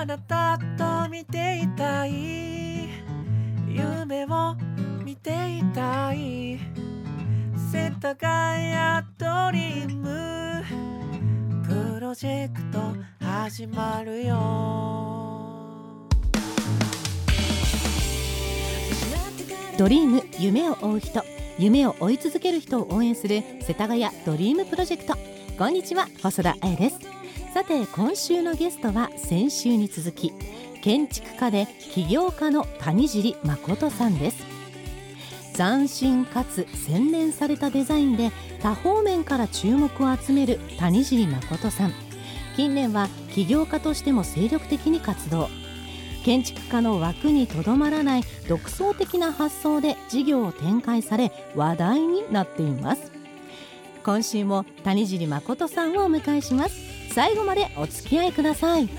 なたと見ていたい夢を見ていたい世田谷ドリームプロジェクト始まるよ。 ドリーム、夢を追う人、夢を追い続ける人を応援する世田谷ドリームプロジェクト。こんにちは、細田彩です。さて、今週のゲストは先週に続き建築家で起業家の谷尻誠さんです。斬新かつ洗練されたデザインで多方面から注目を集める谷尻誠さん。近年は起業家としても精力的に活動。建築家の枠にとどまらない独創的な発想で事業を展開され話題になっています。今週も谷尻誠さんをお迎えします。最後までお付き合いください。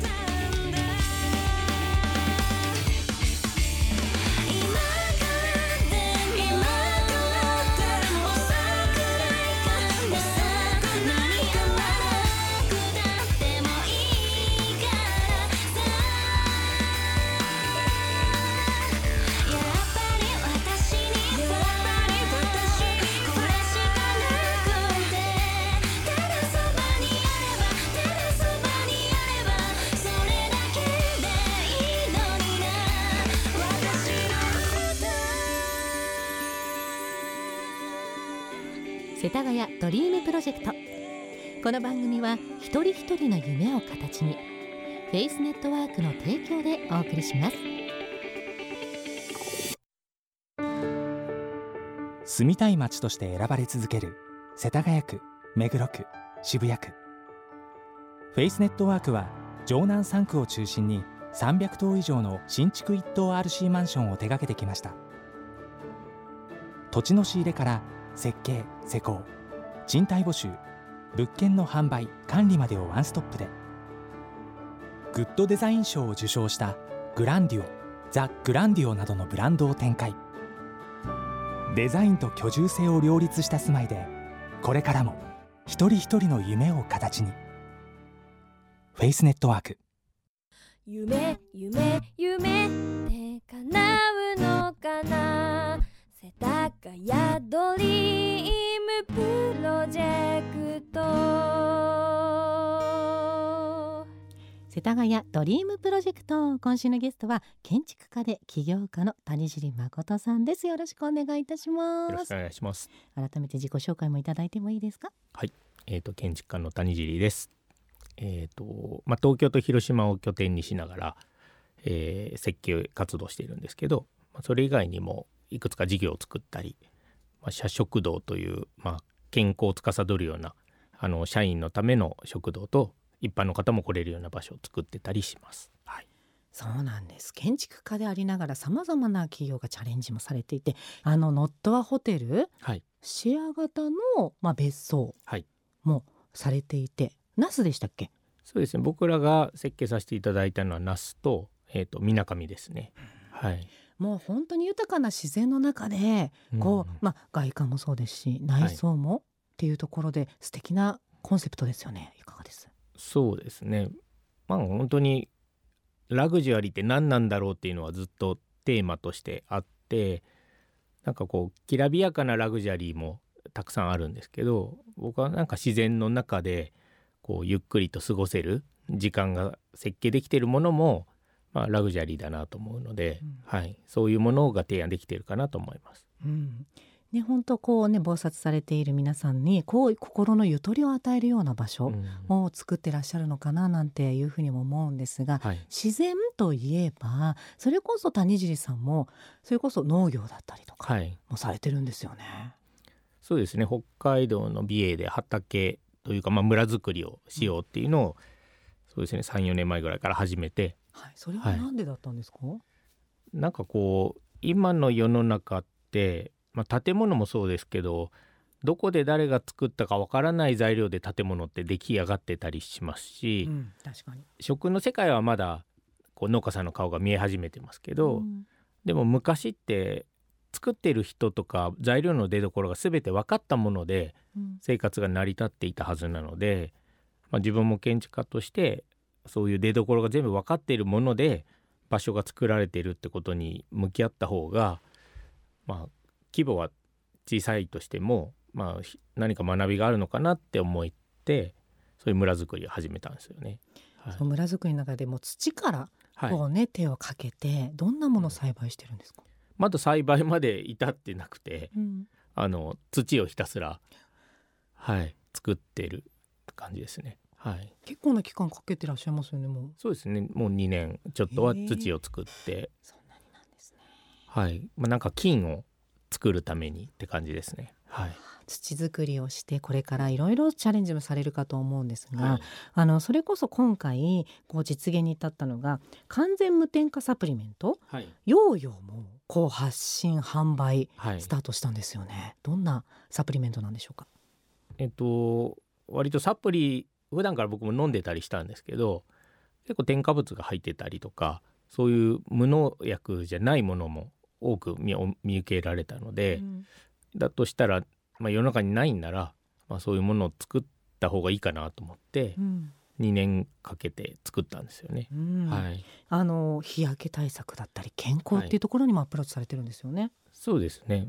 世田谷ドリームプロジェクト。この番組は一人一人の夢を形にフェイスネットワークの提供でお送りします。 住みたい街として選ばれ続ける世田谷区、目黒区、渋谷区。フェイスネットワークは城南3区を中心に300棟以上の新築一棟 RC マンションを手掛けてきました。土地の仕入れから設計・施工、賃貸募集、物件の販売・管理までをワンストップで、グッドデザイン賞を受賞したグランディオ、ザ・グランディオなどのブランドを展開。デザインと居住性を両立した住まいで、これからも一人一人の夢を形に。フェイスネットワーク。 夢夢夢って叶うのかな。世田谷ドリームプロジェクト。 世田谷ドリームプロジェクト。今週のゲストは建築家で起業家の谷尻誠さんです。よろしくお願いいたします。 よろしくお願いします。 改めて自己紹介もいただいてもいいですか？ はい、建築家の谷尻です。東京と広島を拠点にしながら、設計活動しているんですけど、それ以外にもいくつか事業を作ったり、社食堂という、健康を司るような社員のための食堂と一般の方も来れるような場所を作ってたりします。はい、 そうなんです。建築家でありながらさまざまな企業がチャレンジもされていて、ノットアホテル、 はい、 シェア型の、別荘もされていて、那須でしたっけ？ そうですね。僕らが設計させていただいたのは那須と、みなかみですね。はい。 もう本当に豊かな自然の中で外観もそうですし内装もっていうところで素敵なコンセプトですよね。いかがです？ そうですね。本当にラグジュアリーって何なんだろうっていうのはずっとテーマとしてあって、きらびやかなラグジュアリーもたくさんあるんですけど、僕は自然の中でゆっくりと過ごせる時間が設計できているものもラグジュアリーだなと思うので、そういうものが提案できているかなと思います。 本当忙殺されている皆さんに心のゆとりを与えるような場所を作ってらっしゃるのかななんていうふうにも思うんですが、自然といえばそれこそ谷尻さんもそれこそ農業だったりとかもされてるんですよね。 そうですね。北海道の美瑛で畑というか、村づくりをしようっていうのを、そうですね、3、4年前ぐらいから始めて、 それはなんでだったんですか？ 今の世の中って、建物もそうですけど、どこで誰が作ったかわからない材料で建物って出来上がってたりしますし、 確かに食の世界はまだ農家さんの顔が見え始めてますけど、でも昔って作ってる人とか材料の出所が全て分かったもので生活が成り立っていたはずなので、自分も建築家としてそういう出どころが全部分かっているもので場所が作られているってことに向き合った方が、規模は小さいとしても、何か学びがあるのかなって思ってそういう村づくりを始めたんですよね。 そう村づくりの中でも土からこう、手をかけてどんなものを栽培してるんですか？ まだ栽培まで至ってなくて、土をひたすら、作ってる感じですね。 結構な期間かけてらっしゃいますよね。もうそうですね、もう2年ちょっとは土を作って、 そんなになんですね。 なんか菌を作るためにって感じですね。 土作りをしてこれからいろいろチャレンジもされるかと思うんですが、それこそ今回こう実現に至ったのが完全無添加サプリメント、ヨーヨーもこう発信販売スタートしたんですよね。どんなサプリメントなんでしょうか？ 割とサプリ普段から僕も飲んでたりしたんですけど、結構添加物が入ってたりとかそういう無農薬じゃないものも多く見受けられたので、だとしたら、世の中にないんなら、そういうものを作った方がいいかなと思って、2年かけて作ったんですよね。 日焼け対策だったり健康っていうところにもアプローチされてるんですよね。 そうですね。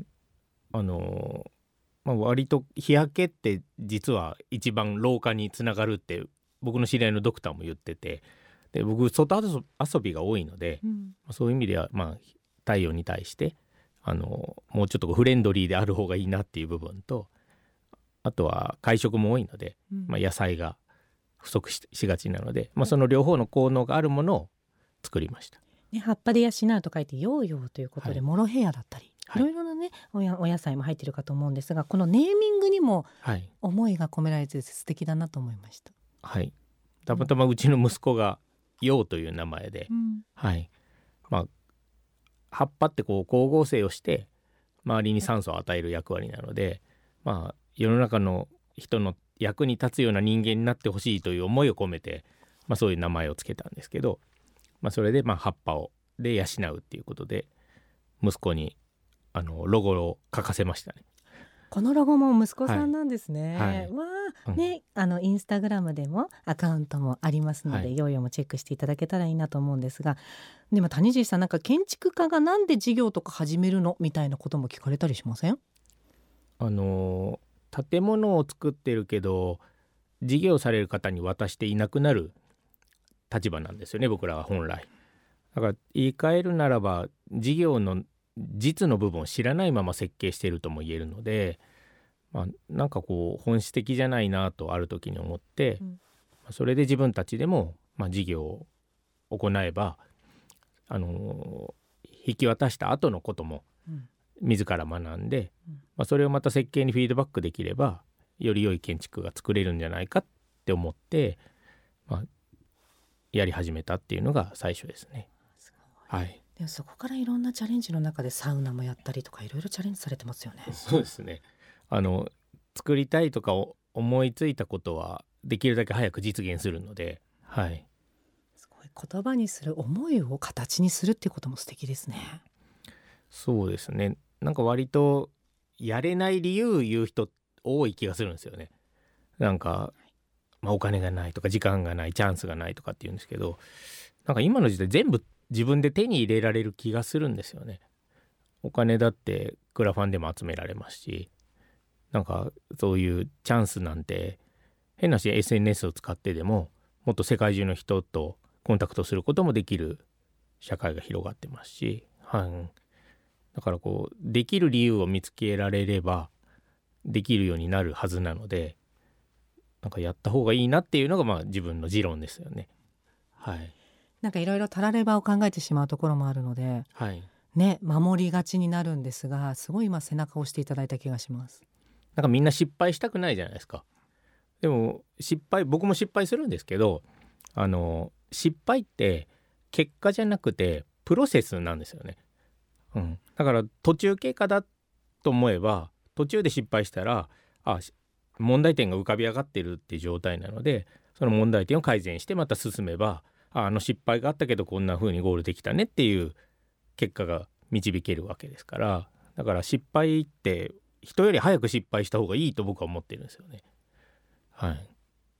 割と日焼けって実は一番老化につながるって僕の知り合いのドクターも言ってて、で僕外遊びが多いので、そういう意味では太陽に対してもうちょっとフレンドリーである方がいいなっていう部分と、あとは会食も多いので、野菜が不足 しがちなので、その両方の効能があるものを作りました。 葉っぱで養うと書いてヨーヨーということで、モロヘアだったりいろいろなねお野菜も入ってるかと思うんですが、このネーミングにも思いが込められて素敵だなと思いました。 たまたまうちの息子がヨウという名前で、葉っぱってこう光合成をして周りに酸素を与える役割なので、世の中の人の役に立つような人間になってほしいという思いを込めて、そういう名前をつけたんですけど、それで葉っぱで養うっていうことで息子にロゴを書かせましたね。 このロゴも息子さんなんですね。インスタグラムでもアカウントもありますので、ヨーヨーもチェックしていただけたらいいなと思うんですが、でも谷尻さん、なんか建築家がなんで事業とか始めるのみたいなことも聞かれたりしません？ 建物を作ってるけど事業される方に渡していなくなる立場なんですよね、僕らは本来。だから言い換えるならば事業の実の部分を知らないまま設計しているとも言えるので、なんかこう本質的じゃないなとある時に思って、それで自分たちでも事業を行えば引き渡した後のことも自ら学んで、それをまた設計にフィードバックできればより良い建築が作れるんじゃないかって思って、やり始めたっていうのが最初ですね。 でもそこからいろんなチャレンジの中でサウナもやったりとかいろいろチャレンジされてますよね。 そうですね。作りたいとか思いついたことはできるだけ早く実現するので、 すごい言葉にする思いを形にするっていうことも素敵ですね。 そうですね。なんか割とやれない理由言う人多い気がするんですよね。なんか、お金がないとか時間がないチャンスがないとかって言うんですけど、なんか今の時代全部自分で手に入れられる気がするんですよね。お金だってクラファンでも集められますし、なんかそういうチャンスなんて変なし SNS を使ってでももっと世界中の人とコンタクトすることもできる社会が広がってますし、だからこうできる理由を見つけられればできるようになるはずなので、なんかやった方がいいなっていうのが自分の持論ですよね。 なんかいろいろたらればを考えてしまうところもあるので、守りがちになるんですが、すごい今背中を押していただいた気がします。 なんかみんな失敗したくないじゃないですか。でも僕も失敗するんですけど、失敗って結果じゃなくてプロセスなんですよね。だから途中経過だと思えば途中で失敗したら問題点が浮かび上がってるっていう状態なので、その問題点を改善してまた進めば失敗があったけどこんな風にゴールできたねっていう結果が導けるわけですから、だから失敗って人より早く失敗した方がいいと僕は思ってるんですよね。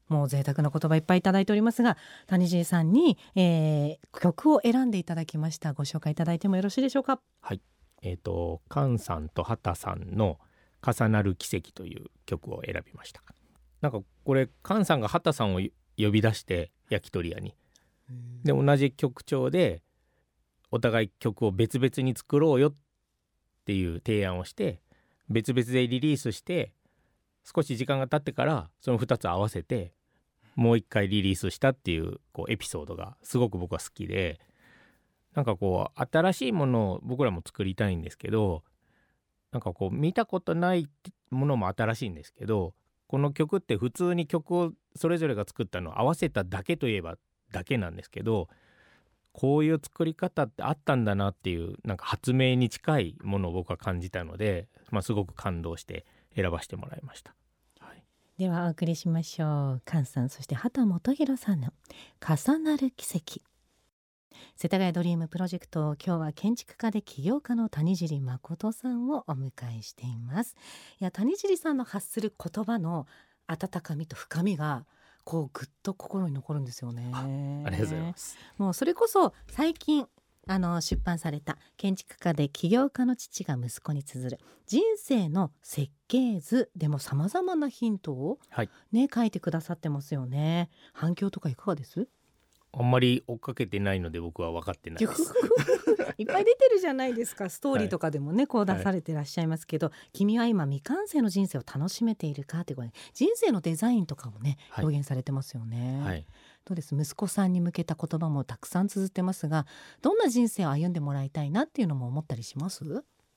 もう贅沢な言葉いっぱいいただいておりますが、谷尻さんに、曲を選んでいただきました。ご紹介いただいてもよろしいでしょうか。 はい。菅さんと畑さんの重なる奇跡という曲を選びました。なんかこれ菅さんが畑さんを呼び出して焼き鳥屋に、で同じ曲調でお互い曲を別々に作ろうよっていう提案をして別々でリリースして、少し時間が経ってからその2つ合わせてもう一回リリースしたっていう、エピソードがすごく僕は好きで、なんか新しいものを僕らも作りたいんですけど、なんか見たことないものも新しいんですけど、この曲って普通に曲をそれぞれが作ったのを合わせただけといえばだけなんですけど、こういう作り方ってあったんだなっていう、なんか発明に近いものを僕は感じたので、すごく感動して選ばせてもらいました。はい、 ではお送りしましょう。菅さんそして畑基博さんの重なる奇跡。世田谷ドリームプロジェクト、今日は建築家で起業家の谷尻誠さんをお迎えしています。いや、谷尻さんの発する言葉の温かみと深みがぐっと心に残るんですよね。 ありがとうございます。 もうそれこそ最近出版された建築家で起業家の父が息子に綴る人生の設計図でも様々なヒントを、書いてくださってますよね。反響とかいかがです？ あんまり追っかけてないので僕は分かってないです。 いっぱい出てるじゃないですか。ストーリーとかでもね、出されてらっしゃいますけど、君は今未完成の人生を楽しめているかってことで、人生のデザインとかもね、表現されてますよね。どうです？息子さんに向けた言葉もたくさん綴ってますが、どんな人生を歩んでもらいたいなっていうのも思ったりします？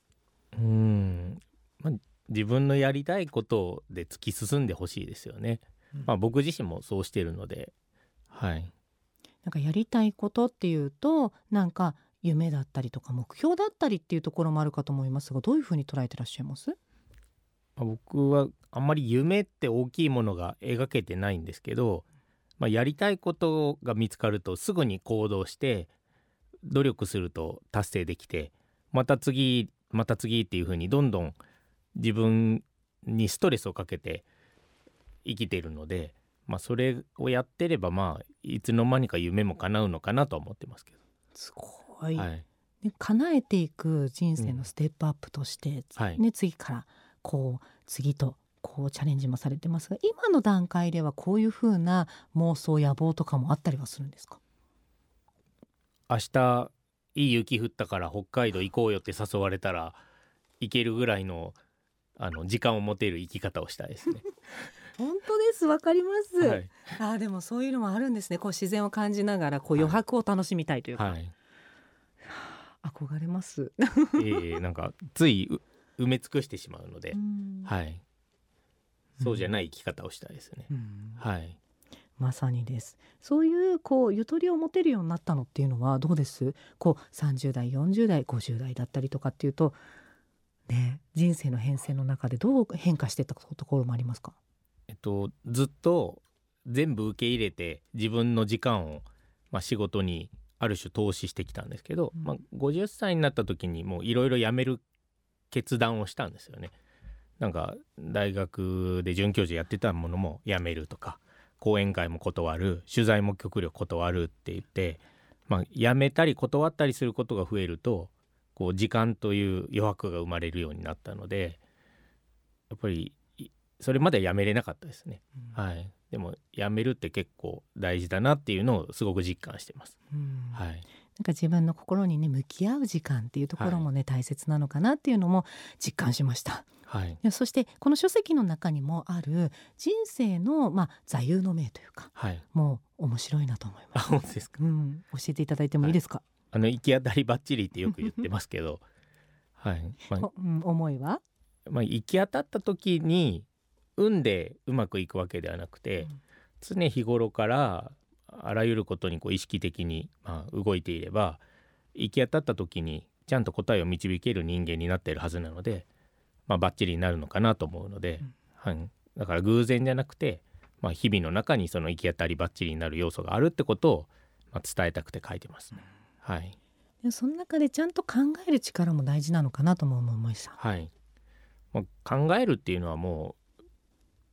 自分のやりたいことで突き進んでほしいですよね。僕自身もそうしているので、 なんかやりたいことっていうと、なんか夢だったりとか目標だったりっていうところもあるかと思いますが、どういうふうに捉えてらっしゃいます？ 僕はあんまり夢って大きいものが描けてないんですけど、やりたいことが見つかるとすぐに行動して努力すると達成できて、また次また次っていう風にどんどん自分にストレスをかけて生きているので、それをやってればいつの間にか夢も叶うのかなとは思ってますけど。 すごい、で叶えていく人生のステップアップとして、次から次とチャレンジもされてますが、今の段階ではこういう風な妄想野望とかもあったりはするんですか？ 明日いい雪降ったから北海道行こうよって誘われたら行けるぐらいの時間を持てる生き方をしたいですね。 本当です、わかります、でもそういうのもあるんですね。自然を感じながら余白を楽しみたいというか、憧れます。 なんかつい埋め尽くしてしまうので、そうじゃない生き方をしたいですね。 まさにです。そういうゆとりを持てるようになったのっていうのはどうです？30代40代50代だったりとかっていうとね、人生の変遷の中でどう変化していったところもありますか？ ずっと全部受け入れて自分の時間を、仕事にある種投資してきたんですけど、50歳になった時にもういろいろ辞める決断をしたんですよね。なんか大学で准教授やってたものも辞めるとか、講演会も断る、取材も極力断るって言って、辞めたり断ったりすることが増えると時間という余白が生まれるようになったので、やっぱりそれまではやめれなかったですね。でもやめるって結構大事だなっていうのをすごく実感してます。 なんか自分の心にね向き合う時間っていうところもね、大切なのかなっていうのも実感しました。そしてこの書籍の中にもある人生の座右の銘というか、もう面白いなと思います。 本当ですか？ 教えていただいてもいいですか？ 行き当たりばっちりってよく言ってますけど思いは、 行き当たった時に運でうまくいくわけではなくて、常日頃からあらゆることに意識的に動いていれば、行き当たった時にちゃんと答えを導ける人間になっているはずなので、バッチリになるのかなと思うので、だから偶然じゃなくて、日々の中にその行き当たりばっちりになる要素があるってことを伝えたくて書いてますね。 その中でちゃんと考える力も大事なのかなとも思いました。 考えるっていうのはもう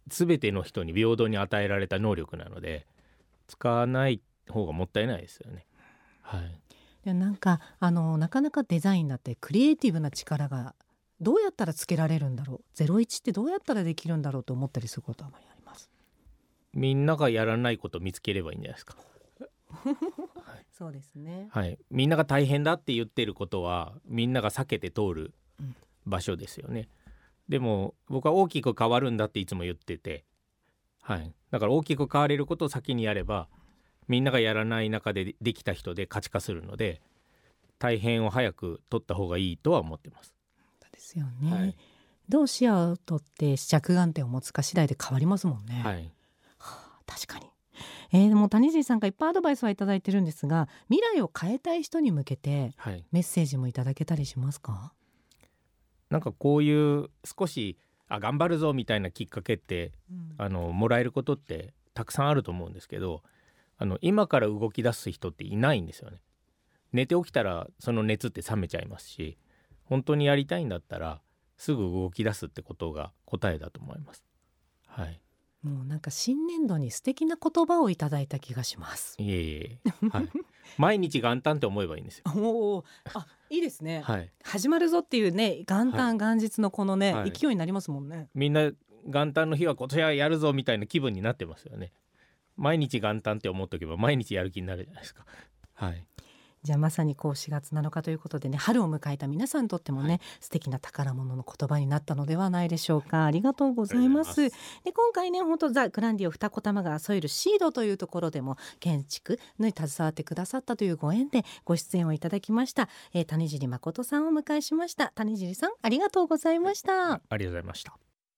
全ての人に平等に与えられた能力なので使わない方がもったいないですよね。はい、 でなんかなかなかデザインだってクリエイティブな力がどうやったらつけられるんだろう、01ってどうやったらできるんだろうと思ったりすることはあります。 みんながやらないことを見つければいいんじゃないですか。はい、 そうですね、 はい、みんなが大変だって言ってることはみんなが避けて通る場所ですよね。でも僕は大きく変わるんだっていつも言ってて、はい、だから大きく変われることを先にやればみんながやらない中でできた人で価値化するので大変を早く取った方がいいとは思ってます。 ですよね、 はい、 どう視野を取って着眼点を持つか次第で変わりますもんね。 はい、 確かに。でも谷尻さんがいっぱいアドバイスはいただいてるんですが、未来を変えたい人に向けてメッセージもいただけたりしますか？ なんかこういう少し頑張るぞみたいなきっかけって、もらえることってたくさんあると思うんですけど、今から動き出す人っていないんですよね。寝て起きたらその熱って冷めちゃいますし、本当にやりたいんだったらすぐ動き出すってことが答えだと思います。はい、 もうなんか新年度に素敵な言葉をいただいた気がします。 いえいえ、はい、毎日元旦って思えばいいんですよ。 おいいですね、 はい、 始まるぞっていうね、元旦、元日のこのね、 はい、 勢いになりますもんね。 みんな元旦の日は今年はやるぞみたいな気分になってますよね。毎日元旦って思っとけば毎日やる気になるじゃないですか。はい、 じゃあまさにこう4月7日ということでね、春を迎えた皆さんにとってもね、素敵な宝物の言葉になったのではないでしょうか。ありがとうございます。で今回ね、本当ザ・グランディオ二子玉川ソイルシードというところでも建築に携わってくださったというご縁でご出演をいただきました、谷尻誠さんをお迎えしました。谷尻さん、ありがとうございました。 ありがとうございました。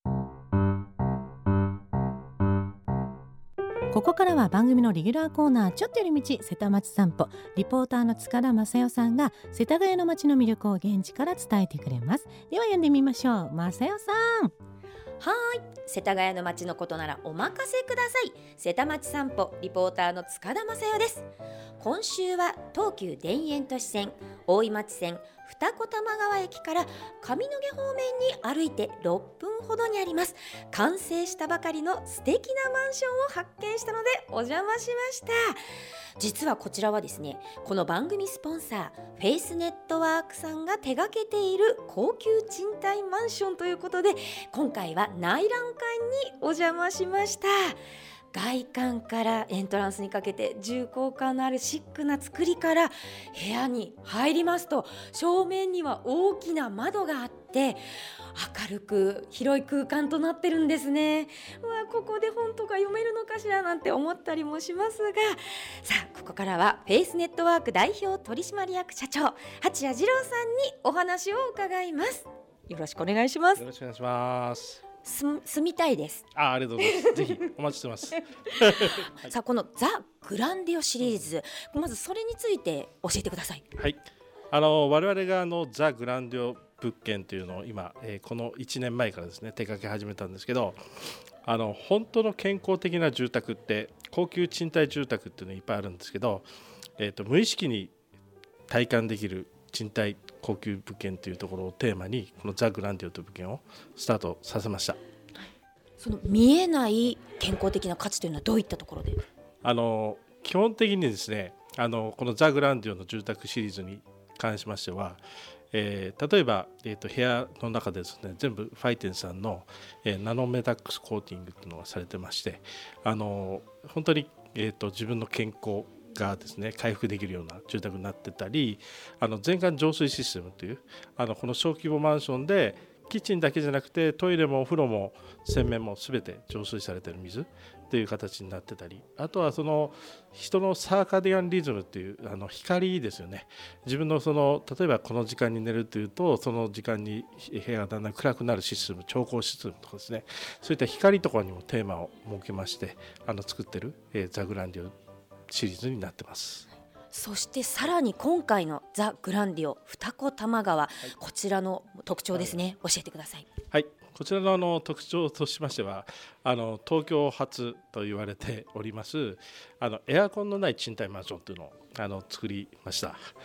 ここからは番組のレギュラーコーナー、ちょっと寄り道瀬田町散歩、リポーターの塚田正代さんが世田谷の街の魅力を現地から伝えてくれます。では読んでみましょう。正代さん。 世田谷の街のことならお任せください。瀬田町散歩リポーターの塚田正代です。今週は東急田園都市線大井町線二子玉川駅から上野毛方面に歩いて6分ほどにあります。完成したばかりの素敵なマンションを発見したのでお邪魔しました。実はこちらはですね、この番組スポンサーフェイスネットワークさんが手掛けている高級賃貸マンションということで、今回は内覧会にお邪魔しました。外観からエントランスにかけて重厚感のあるシックな作りから、部屋に入りますと正面には大きな窓があって明るく広い空間となってるんですね。ここで本とか読めるのかしらなんて思ったりもしますが、さあここからはフェイスネットワーク代表取締役社長八谷二郎さんにお話を伺います。よろしくお願いします。 よろしくお願いします。 住みたいです。 ありがとうございます。ぜひお待ちしてます。 さあこのザ・グランディオシリーズ、まずそれについて教えてください。 はい、我々がザ・グランディオ物件というのを今、この1年前からですね手掛け始めたんですけど、本当の健康的な住宅って高級賃貸住宅っていうのいっぱいあるんですけど、無意識に体感できる賃貸高級物件というところをテーマにこのザ・グランディオという物件をスタートさせました。 その見えない健康的な価値というのはどういったところで？ 基本的にですね、このザ・グランディオの住宅シリーズに関しましては、例えば、部屋の中でですね全部ファイテンさんの、ナノメタックスコーティングというのがされてまして、本当に、自分の健康がですね回復できるような住宅になってたり、全館浄水システムというこの小規模マンションでキッチンだけじゃなくてトイレもお風呂も洗面も全て浄水されている水という形になってたり、あとはその人のサーカディアンリズムという光ですよね。自分の例えばこの時間に寝るというとその時間に部屋がだんだん暗くなるシステム、調光システムとかですね、そういった光とかにもテーマを設けまして作ってる、ザ・グランディオシリーズになってます。 そしてさらに今回のザ・グランディオ二子玉川、こちらの特徴ですね、教えてください。 はい、こちらの特徴としましては東京初と言われておりますエアコンのない賃貸マンションというのを作りました。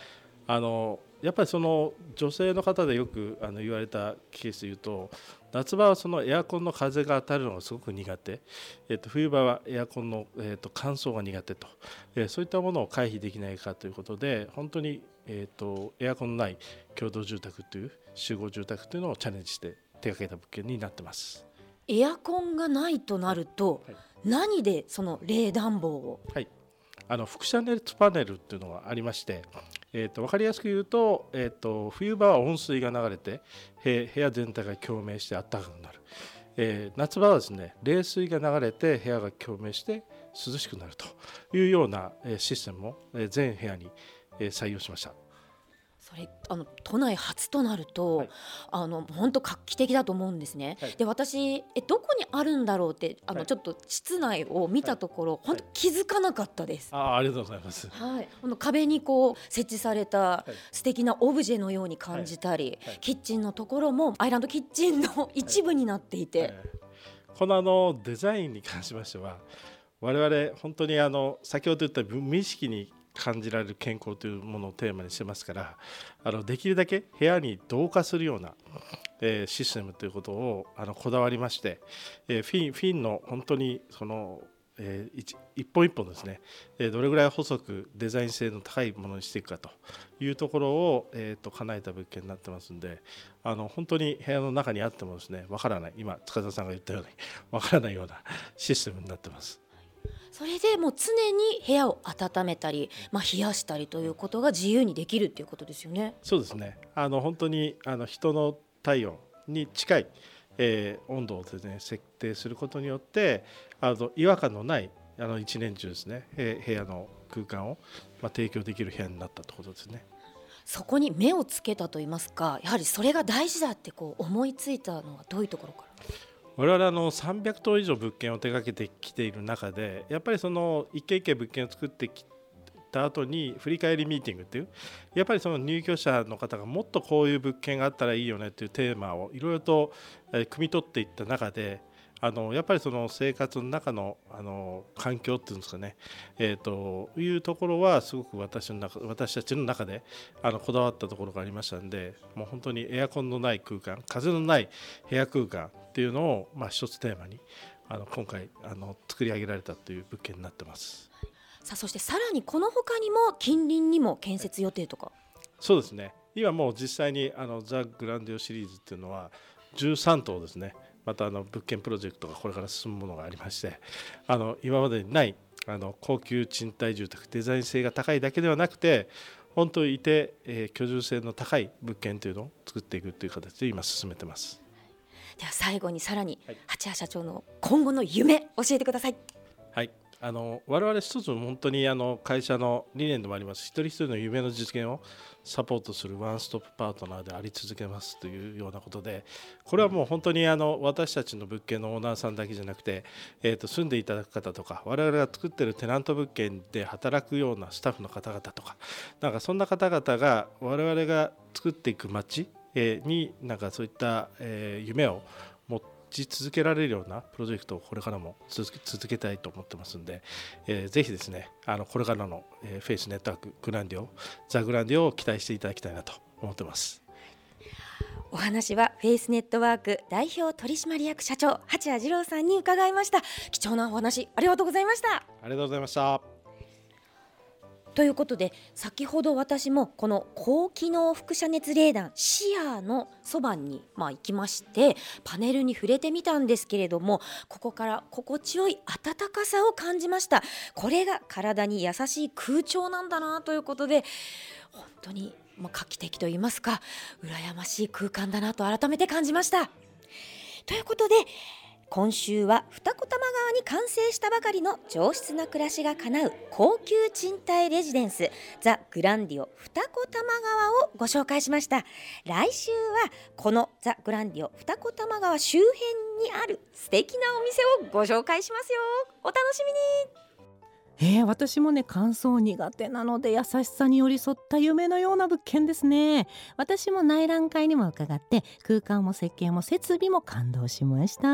やっぱりその女性の方でよく言われたケースで言うと、夏場はそのエアコンの風が当たるのがすごく苦手、冬場はエアコンの、乾燥が苦手と、そういったものを回避できないかということで、本当に、エアコンのない共同住宅という集合住宅というのをチャレンジして手掛けた物件になってます。 エアコンがないとなると、 はい、 何でその冷暖房を、 はい、輻射熱パネルっていうのがありまして、分かりやすく言うと、冬場は温水が流れて部屋全体が共鳴して暖かくなる、夏場はですね、冷水が流れて部屋が共鳴して涼しくなるというようなシステムを全部屋に採用しました。 それ都内初となると、はい、本当画期的だと思うんですね、はい、で私どこにあるんだろうってはい、 ちょっと室内を見たところ、はい、本当気づかなかったです。 ありがとうございます、 はい、この壁にこう設置された素敵なオブジェのように感じたり、はいはい、キッチンのところもアイランドキッチンの一部になっていて、はいはい、 このデザインに関しましては、我々本当に先ほど言った無意識に感じられる健康というものをテーマにしてますから、できるだけ部屋に同化するような、システムということをこだわりまして、フィンの本当にその、一本一本ですね、どれぐらい細くデザイン性の高いものにしていくかというところを、叶えた物件になってますので、本当に部屋の中にあってもですね、わからない、今塚田さんが言ったようにわからないようなシステムになってます。 それでもう常に部屋を温めたり、冷やしたりということが自由にできるっていうことですよね。 そうですね、本当に人の体温に近い、温度をですね、設定することによって違和感のない一年中ですね、部屋の空間を、提供できる部屋になったということですね。 そこに目をつけたといいますか、やはりそれが大事だって思いついたのはどういうところから？ 我々300棟以上物件を手掛けてきている中で、やっぱりその一軒一軒物件を作ってきた後に振り返りミーティングっていう、やっぱりその入居者の方がもっとこういう物件があったらいいよねっていうテーマをいろいろと汲み取っていった中で、やっぱりその生活の中の環境っていうんですかね、いうところはすごく私たちの中でこだわったところがありましたので、もう本当にエアコンのない空間、風のない部屋空間っていうのを一つテーマに今回作り上げられたという物件になってます。 さあ、そしてさらにこの他にも近隣にも建設予定とか？ そうですね、今もう実際にザ・グランディオシリーズっていうのは13棟ですね、また物件プロジェクトがこれから進むものがありまして、今までにない高級賃貸住宅、デザイン性が高いだけではなくて本当にいて、居住性の高い物件というのを作っていくという形で今進めてます。 では最後にさらに八谷社長の今後の夢教えてください。 はい、我々一つ本当に会社の理念でもあります、一人一人の夢の実現をサポートするワンストップパートナーであり続けますというようなことで、これはもう本当に私たちの物件のオーナーさんだけじゃなくて、住んでいただく方とか、我々が作っているテナント物件で働くようなスタッフの方々とか、なんかそんな方々が我々が作っていく街になんかそういった夢を持ち続けられるようなプロジェクトをこれからも続けたいと思ってますので、ぜひですねこれからのフェイスネットワークグランディオ、ザ・グランディオを期待していただきたいなと思ってます。 お話はフェイスネットワーク代表取締役社長八谷二郎さんに伺いました。貴重なお話ありがとうございました。 ありがとうございました。 ということで、先ほど私もこの高機能輻射熱冷暖シアーのそばに行きまして、パネルに触れてみたんですけれども、ここから心地よい暖かさを感じました。これが体に優しい空調なんだなということで、本当に画期的といいますか、羨ましい空間だなと改めて感じました。ということで、今週は二子玉川に完成したばかりの上質な暮らしが叶う高級賃貸レジデンスザ・グランディオ二子玉川をご紹介しました。来週はこのザ・グランディオ二子玉川周辺にある素敵なお店をご紹介しますよ。お楽しみに。 私もね、乾燥苦手なので優しさに寄り添った夢のような物件ですね。私も内覧会にも伺って、空間も設計も設備も感動しました。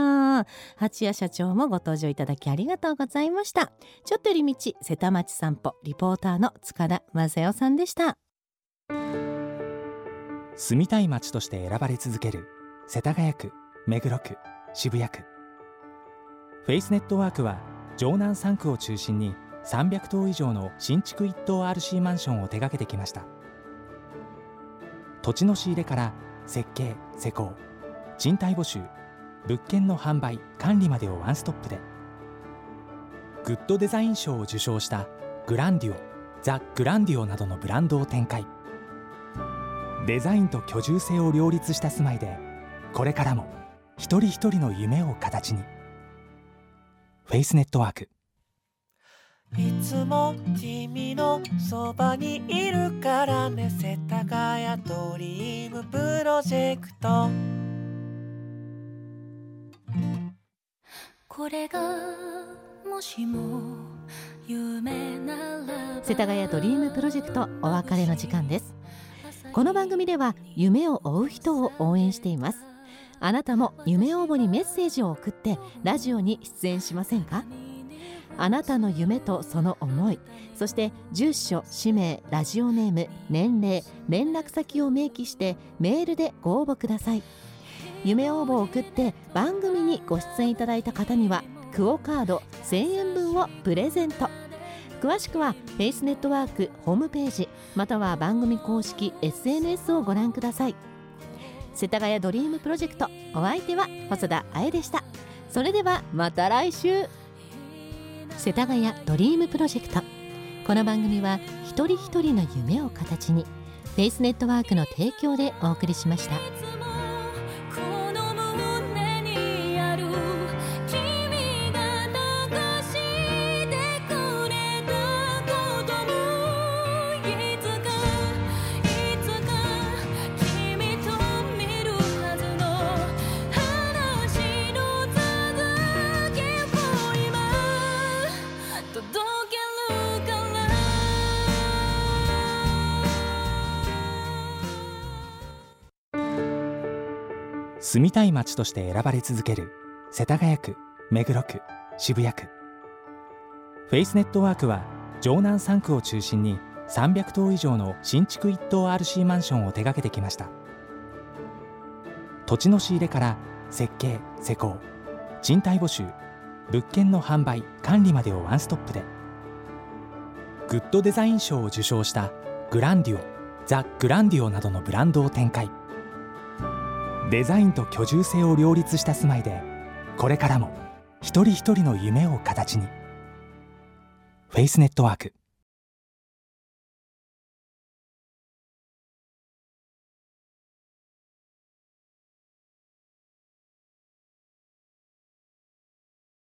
八谷社長もご登場いただきありがとうございました。ちょっと寄り道瀬田町散歩リポーターの塚田正代さんでした。 住みたい街として選ばれ続ける世田谷区、目黒区、渋谷区。フェイスネットワークは城南3区を中心に300棟以上の新築一棟 RC マンションを手掛けてきました。土地の仕入れから設計・施工、賃貸募集、物件の販売・管理までをワンストップで。グッドデザイン賞を受賞したグランディオ、ザ・グランディオなどのブランドを展開。デザインと居住性を両立した住まいで、これからも一人一人の夢を形に。フェイスネットワーク。 いつも君のそばにいるからね、世田谷ドリームプロジェクト。 これがもしも夢なら。 世田谷ドリームプロジェクト、お別れの時間です。この番組では夢を追う人を応援しています。あなたも夢応募にメッセージを送ってラジオに出演しませんか？あなたの夢とその思い、そして住所、氏名、ラジオネーム、年齢、連絡先を明記してメールでご応募ください。夢応募を送って番組にご出演いただいた方にはクオカード1000円分をプレゼント。詳しくはフェイスネットワークホームページまたは番組公式 SNS をご覧ください。世田谷ドリームプロジェクト、お相手は細田あえでした。それではまた来週。世田谷ドリームプロジェクト、この番組は一人一人の夢を形にフェイスネットワークの提供でお送りしました。 住みたい街として選ばれ続ける世田谷区、目黒区、渋谷区。フェイスネットワークは城南3区を中心に300棟以上の新築一棟 RC マンションを手掛けてきました。土地の仕入れから設計・施工、賃貸募集、物件の販売・管理までをワンストップで。グッドデザイン賞を受賞したグランディオ、ザ・グランディオなどのブランドを展開。デザインと居住性を両立した住まいで、これからも一人一人の夢を形に。フェイスネットワーク。